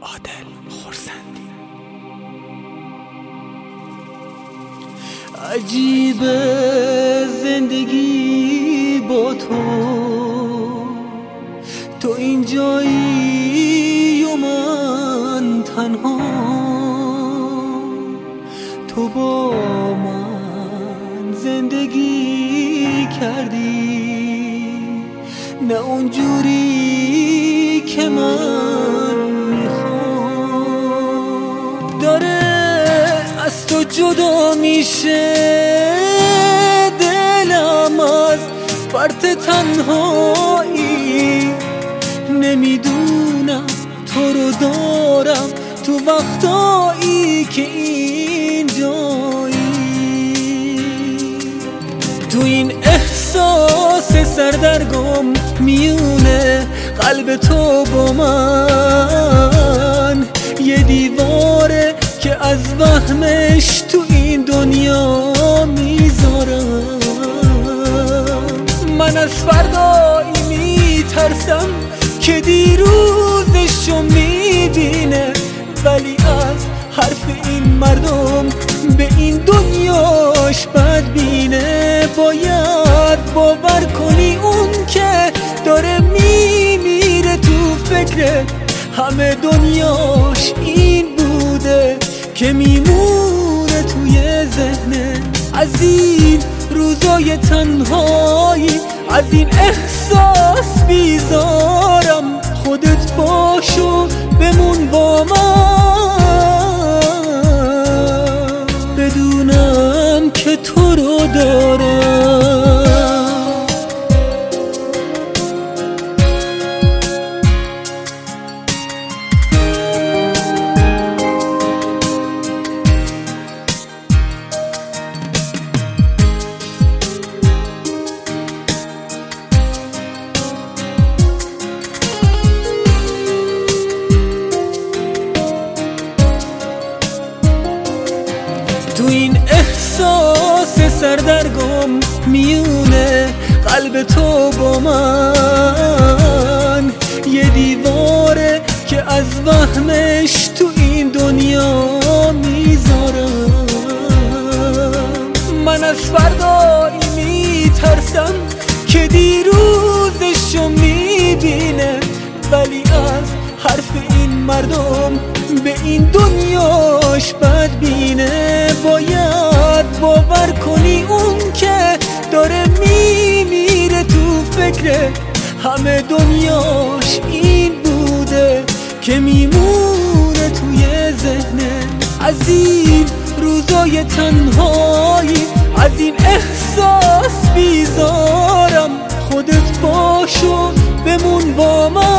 عادل خورسندی. عجیبه زندگی با تو اینجایی و من تنها، تو با من زندگی کردی نه اونجوری که من میخوام. داره از تو جدا میشه دلم از فرط تنهایی، نمیدونم تو رو دارم تو وقتایی که اینجایی. تو این احساس سردرگم میونه قلب تو با من، یه دیواره که از وهمش تو این دنیا میذارم. من از فردایی میترسم که دیروزشو میبینه، ولی از حرف این مردم به این دنیاش بدبینه. باید باور کنی اون که داره میمیره تو فکر همه دنیاش این بوده که میمونه توی ذهنه. از این روزای تنهایی، از این احساس بیزارم، خودت باشو بمون با من، بدونم که تو رو دارم. تو این احساس سردرگم میونه قلب تو با من، یه دیواره که از وهمش تو این دنیا میذارم. من از فردایی میترسم که دیروزشو میبینه، ولی از حرف این مردم به این دنیاش بدبینه. باید باور کنی اون که داره میمیره تو فکر همه دنیاش این بوده که میمونه توی ذهنه. از این روزای تنهایی، از این احساس بیزارم، خودت باشو بمون با من،